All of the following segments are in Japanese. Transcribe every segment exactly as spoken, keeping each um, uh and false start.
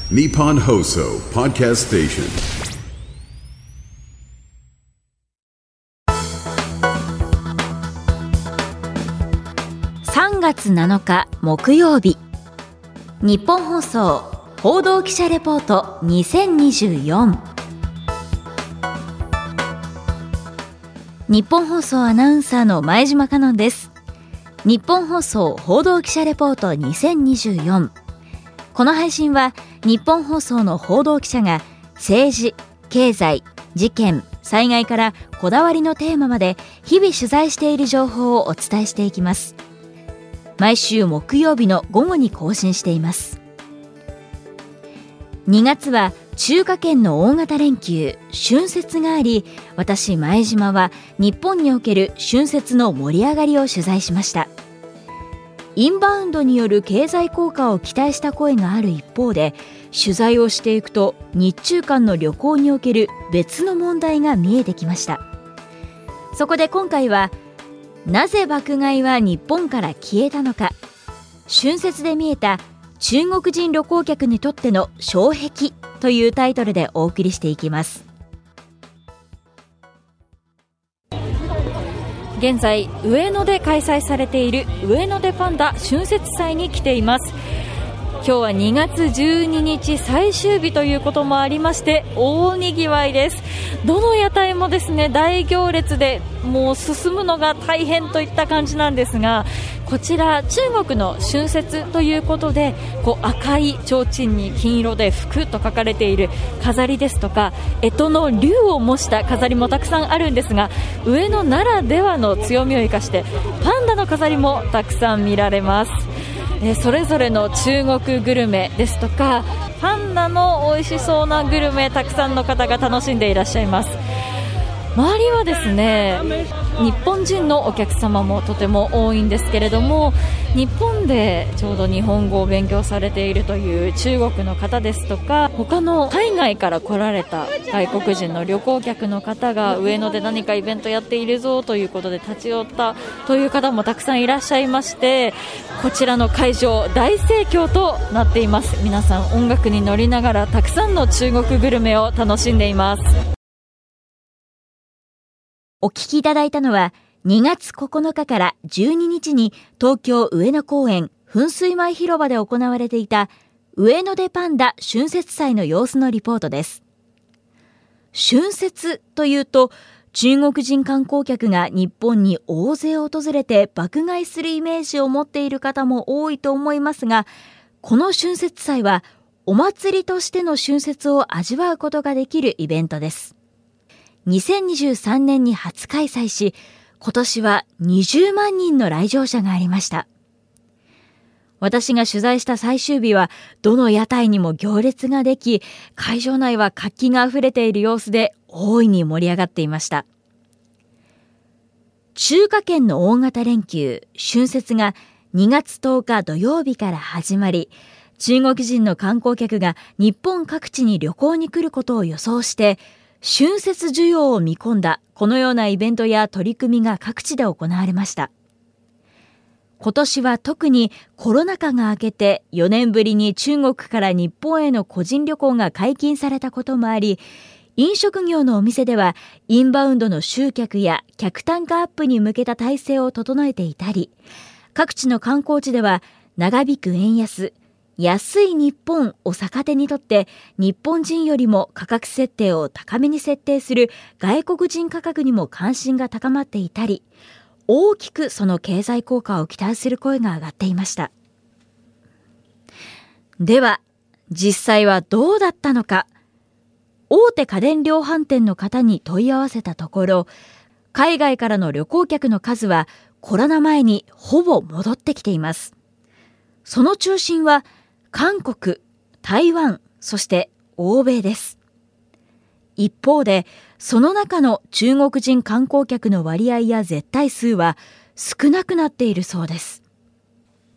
Nippon Hoso Podcast Station。 さんがつなのか木曜日、日本放送報道記者レポートにせんにじゅうよん。日本放送アナウンサーの前島香音です。日本放送報道記者レポートにせんにじゅうよん。この配信は日本放送の報道記者が政治、経済、事件、災害からこだわりのテーマまで日々取材している情報をお伝えしていきます。毎週木曜日の午後に更新しています。にがつは中華圏の大型連休春節があり、私前島は日本における春節の盛り上がりを取材しました。インバウンドによる経済効果を期待した声がある一方で、取材をしていくと日中間の旅行における別の問題が見えてきました。そこで今回は、なぜ爆買いは日本から消えたのか、春節で見えた中国人旅行客にとっての障壁というタイトルでお送りしていきます。現在上野で開催されている上野でパンダ春節祭に来ています。今日はにがつじゅうににち最終日ということもありまして大にぎわいです。どの屋台もですね大行列で、もう進むのが大変といった感じなんですが、こちら中国の春節ということで、こう赤い提灯に金色で福と書かれている飾りですとか、干支の龍を模した飾りもたくさんあるんですが、上野ならではの強みを生かしてパンダの飾りもたくさん見られます。えそれぞれの中国グルメですとか、パンダの美味しそうなグルメ、たくさんの方が楽しんでいらっしゃいます。周りはですね、日本人のお客様もとても多いんですけれども、日本でちょうど日本語を勉強されているという中国の方ですとか、他の海外から来られた外国人の旅行客の方が上野で何かイベントやっているぞということで立ち寄ったという方もたくさんいらっしゃいまして、こちらの会場大盛況となっています。皆さん音楽に乗りながらたくさんの中国グルメを楽しんでいます。お聞きいただいたのは、にがつここのかからじゅうににちに東京上野公園噴水前広場で行われていた上野でパンダ春節祭の様子のリポートです。春節というと、中国人観光客が日本に大勢訪れて爆買いするイメージを持っている方も多いと思いますが、この春節祭はお祭りとしての春節を味わうことができるイベントです。にせんにじゅうさんねんに初開催し、今年はにじゅうまんにんの来場者がありました。私が取材した最終日は、どの屋台にも行列ができ、会場内は活気があふれている様子で大いに盛り上がっていました。中華圏の大型連休春節がにがつとおか土曜日から始まり、中国人の観光客が日本各地に旅行に来ることを予想して、春節需要を見込んだこのようなイベントや取り組みが各地で行われました。今年は特にコロナ禍が明けてよねんぶりに中国から日本への個人旅行が解禁されたこともあり、飲食業のお店ではインバウンドの集客や客単価アップに向けた体制を整えていたり、各地の観光地では長引く円安、安い日本を逆手にとって日本人よりも価格設定を高めに設定する外国人価格にも関心が高まっていたり、大きくその経済効果を期待する声が上がっていました。では実際はどうだったのか、大手家電量販店の方に問い合わせたところ、海外からの旅行客の数はコロナ前にほぼ戻ってきています。その中心は韓国、台湾、そして欧米です。一方で、その中の中国人観光客の割合や絶対数は少なくなっているそうです。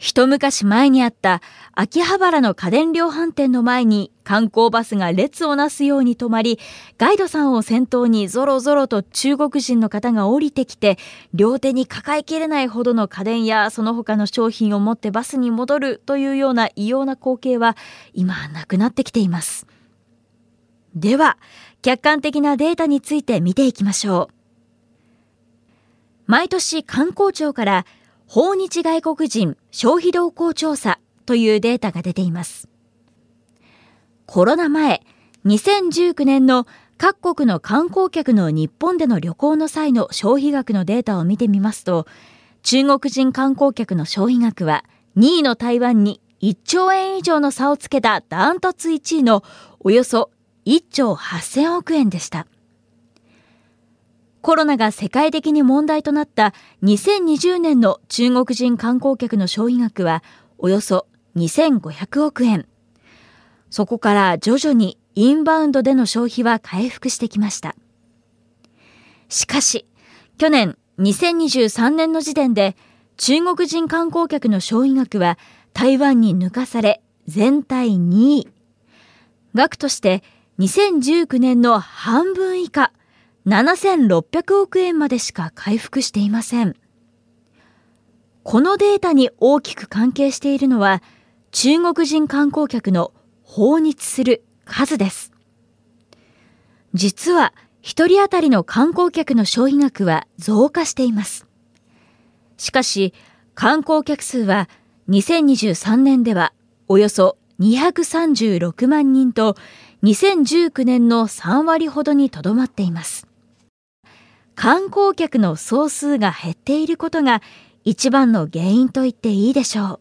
一昔前にあった秋葉原の家電量販店の前に観光バスが列をなすように止まり、ガイドさんを先頭にぞろぞろと中国人の方が降りてきて、両手に抱えきれないほどの家電やその他の商品を持ってバスに戻るというような異様な光景は今なくなってきています。では、客観的なデータについて見ていきましょう。毎年観光庁から訪日外国人消費動向調査というデータが出ています。コロナ前、にせんじゅうきゅうねんの各国の観光客の日本での旅行の際の消費額のデータを見てみますと、中国人観光客の消費額はにいの台湾にいっちょうえん以上の差をつけたダントツいちいのおよそいっちょうはっせんおくえんでした。コロナが世界的に問題となったにせんにじゅうねんの中国人観光客の消費額はおよそにせんごひゃくおくえん。そこから徐々にインバウンドでの消費は回復してきました。しかし、去年にせんにじゅうさんねんの時点で中国人観光客の消費額は台湾に抜かされ全体にい。額としてにせんじゅうきゅうねんの半分以下、ななせんろっぴゃくおくえんまでしか回復していません。このデータに大きく関係しているのは中国人観光客の訪日する数です。実は一人当たりの観光客の消費額は増加しています。しかし観光客数はにせんにじゅうさんねんではおよそにひゃくさんじゅうろくまんにんとにせんじゅうきゅうねんのさんわりほどにとどまっています。観光客の総数が減っていることが一番の原因と言っていいでしょう。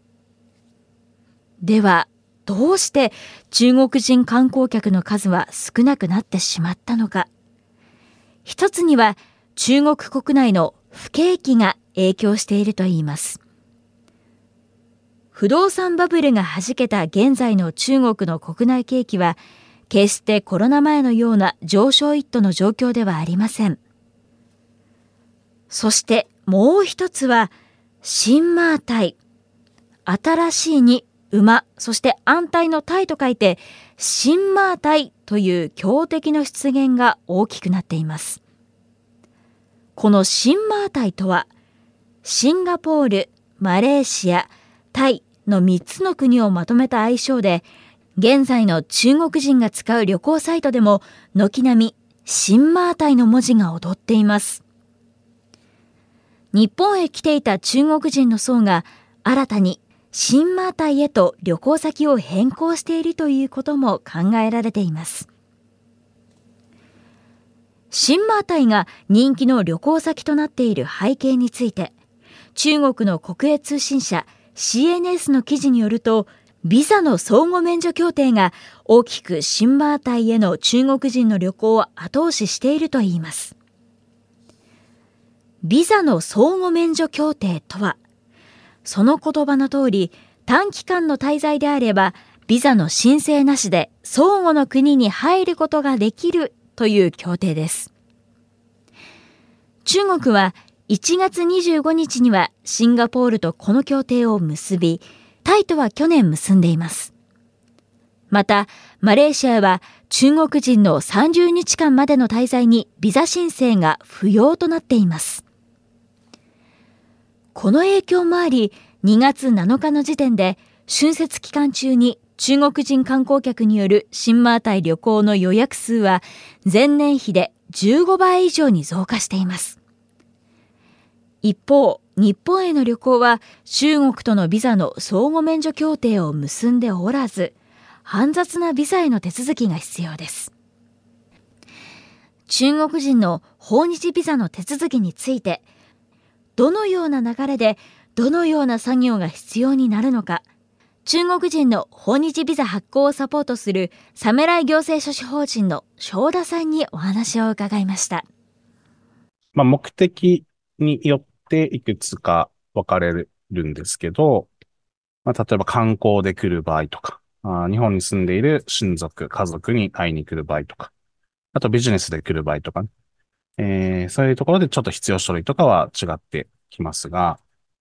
では、どうして中国人観光客の数は少なくなってしまったのか。一つには中国国内の不景気が影響しているといいます。不動産バブルが弾けた現在の中国の国内景気は、決してコロナ前のような上昇一途の状況ではありません。そしてもう一つは、新馬隊。新しいに馬、そして安泰の泰と書いて、新馬隊という強敵の出現が大きくなっています。この新馬隊とは、シンガポール、マレーシア、タイのみっつの国をまとめた愛称で、現在の中国人が使う旅行サイトでも軒並み新馬隊の文字が躍っています。日本へ来ていた中国人の層が新たに新馬隊へと旅行先を変更しているということも考えられています。新馬隊が人気の旅行先となっている背景について、中国の国営通信社 シーエヌエス の記事によると、ビザの相互免除協定が大きく新馬隊への中国人の旅行を後押ししているといいます。ビザの相互免除協定とは、その言葉の通り、短期間の滞在であれば、ビザの申請なしで相互の国に入ることができるという協定です。中国はいちがつにじゅうごにちにはシンガポールとこの協定を結び、タイとは去年結んでいます。また、マレーシアは中国人のさんじゅうにちかんまでの滞在にビザ申請が不要となっています。この影響もあり、にがつなのかの時点で春節期間中に中国人観光客による新馬隊旅行の予約数は前年比でじゅうごばい以上に増加しています。一方、日本への旅行は中国とのビザの相互免除協定を結んでおらず、煩雑なビザへの手続きが必要です。中国人の訪日ビザの手続きについて、どのような流れでどのような作業が必要になるのか、中国人の訪日ビザ発行をサポートするサメライ行政書士法人の正田さんにお話を伺いました。 まあ、目的によっていくつか分かれるんですけど、まあ、例えば観光で来る場合とか、あ日本に住んでいる親族、家族に会いに来る場合とか、あとビジネスで来る場合とかね、えー、そういうところでちょっと必要書類とかは違ってきますが、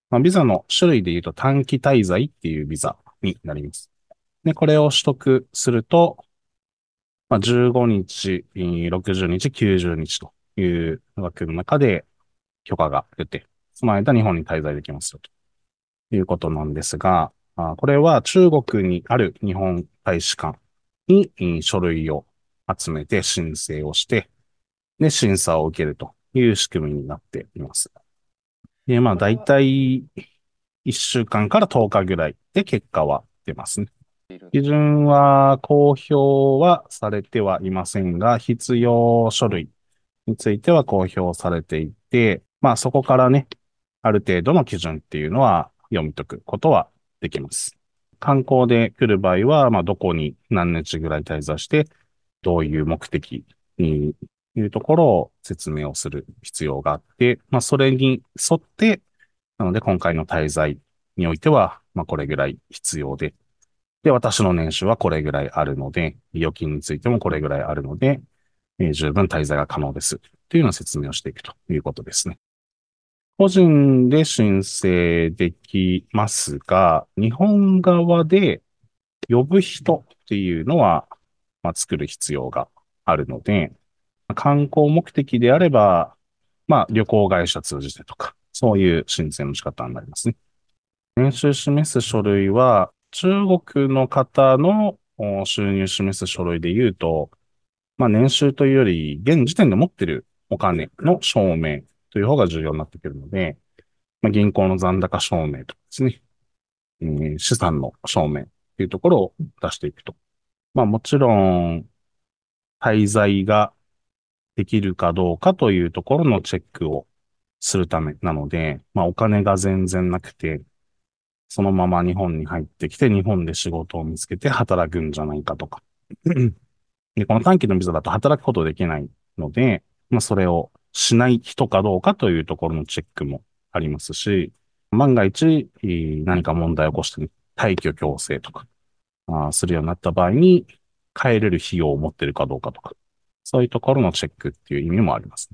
まあ、ビザの種類で言うと短期滞在っていうビザになります。で、これを取得すると、まあ、じゅうごにち、ろくじゅうにち、きゅうじゅうにちという枠の中で許可が出て、その間日本に滞在できますよということなんですが、これは中国にある日本大使館に書類を集めて申請をして、で、審査を受けるという仕組みになっています。で、まあ、だいたいいっしゅうかんからとおかぐらいで結果は出ますね。基準は公表はされてはいませんが、必要書類については公表されていて、まあそこからね、ある程度の基準っていうのは読み解くことはできます。観光で来る場合は、まあどこに何日ぐらい滞在して、どういう目的にいうところを説明をする必要があって、まあそれに沿って、なので今回の滞在においては、まあこれぐらい必要で、で、私の年収はこれぐらいあるので、預金についてもこれぐらいあるので、えー、十分滞在が可能です。というような説明をしていくということですね。個人で申請できますが、日本側で呼ぶ人っていうのは、まあ、作る必要があるので、観光目的であれば、まあ、旅行会社通じてとか、そういう申請の仕方になりますね。年収示す書類は、中国の方の収入示す書類で言うと、まあ年収というより、現時点で持ってるお金の証明という方が重要になってくるので、まあ、銀行の残高証明とかですね、えー、資産の証明というところを出していくと。まあもちろん、滞在ができるかどうかというところのチェックをするためなので、まあお金が全然なくて、そのまま日本に入ってきて日本で仕事を見つけて働くんじゃないかとか。で、この短期のビザだと働くことできないので、まあそれをしない人かどうかというところのチェックもありますし、万が一何か問題を起こして退去強制とかあするようになった場合に帰れる費用を持っているかどうかとか、そういうところのチェックっていう意味もありますね。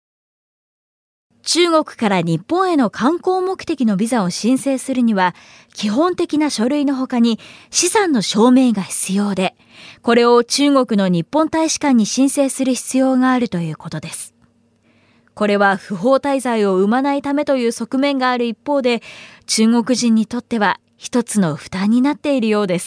中国から日本への観光目的のビザを申請するには、基本的な書類の他に資産の証明が必要で、これを中国の日本大使館に申請する必要があるということです。これは不法滞在を生まないためという側面がある一方で、中国人にとっては一つの負担になっているようです。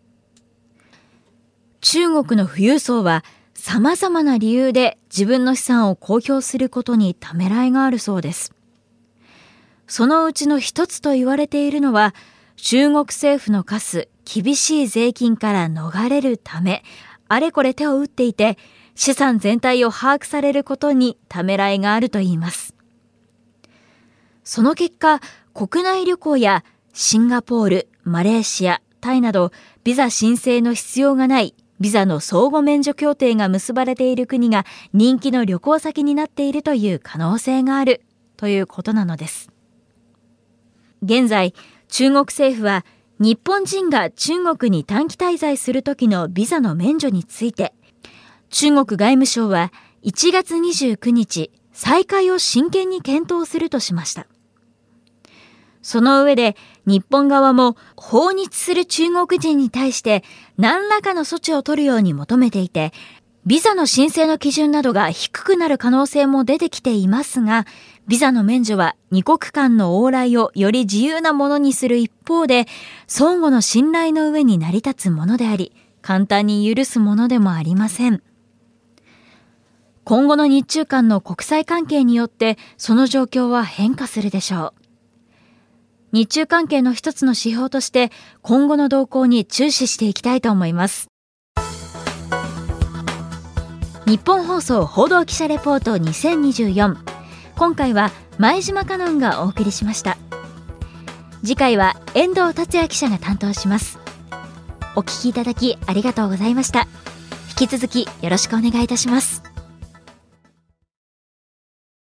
中国の富裕層は、様々な理由で自分の資産を公表することにためらいがあるそうです。そのうちの一つと言われているのは、中国政府の課す厳しい税金から逃れるため、あれこれ手を打っていて、資産全体を把握されることにためらいがあるといいます。その結果、国内旅行やシンガポール、マレーシア、タイなどビザ申請の必要がないビザの相互免除協定が結ばれている国が人気の旅行先になっているという可能性があるということなのです。現在、中国政府は日本人が中国に短期滞在するときのビザの免除について、中国外務省はいちがつにじゅうくにち、再開を真剣に検討するとしました。その上で日本側も訪日する中国人に対して何らかの措置を取るように求めていて、ビザの申請の基準などが低くなる可能性も出てきていますが、ビザの免除は二国間の往来をより自由なものにする一方で、相互の信頼の上に成り立つものであり、簡単に許すものでもありません。今後の日中間の国際関係によってその状況は変化するでしょう。日中関係の一つの指標として今後の動向に注視していきたいと思います。日本放送報道記者レポートにせんにじゅうよん、今回は前島香音がお送りしました。次回は遠藤達也記者が担当します。お聞きいただきありがとうございました。引き続きよろしくお願いいたします。